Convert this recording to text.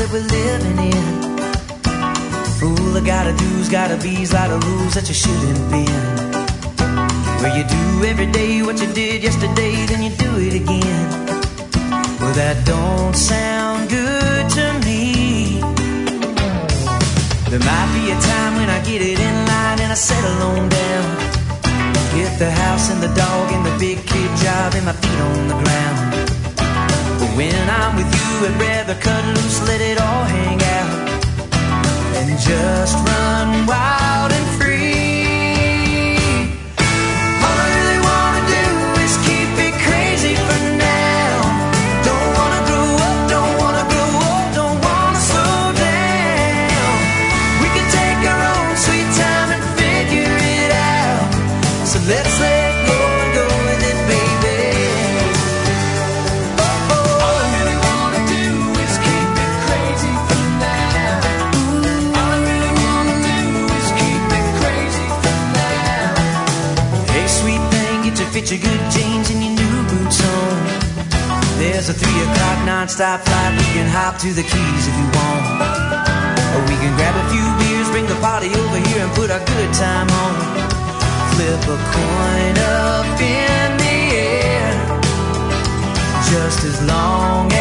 that we're living in. All I gotta do's gotta be's lot of rules that you shouldn't bend. Where you do every day what you did yesterday, then you do it again. Well, that don't sound good to me. There might be a time when I get it in line and I settle on down. Get the house and the dog and the big kid job and my feet on the ground. But when I'm with you, I'd rather cut loose, let it all hang out, and just run wild and free. All I really wanna do is keep it crazy for now. Don't wanna grow up, don't wanna grow old, don't wanna slow down. We can take our own sweet time and figure it out. So let's let go and go with it, baby. All I really wanna do is keep it crazy for now. All I really wanna do is keep it crazy for now. Hey, sweet thing, get your fit your good jeans and your new boots on. There's a 3 o'clock non-stop flight. We can hop to the Keys if you want. Or we can grab a few beers, bring the party over here and put our good time on. Flip a coin up in the air, just as long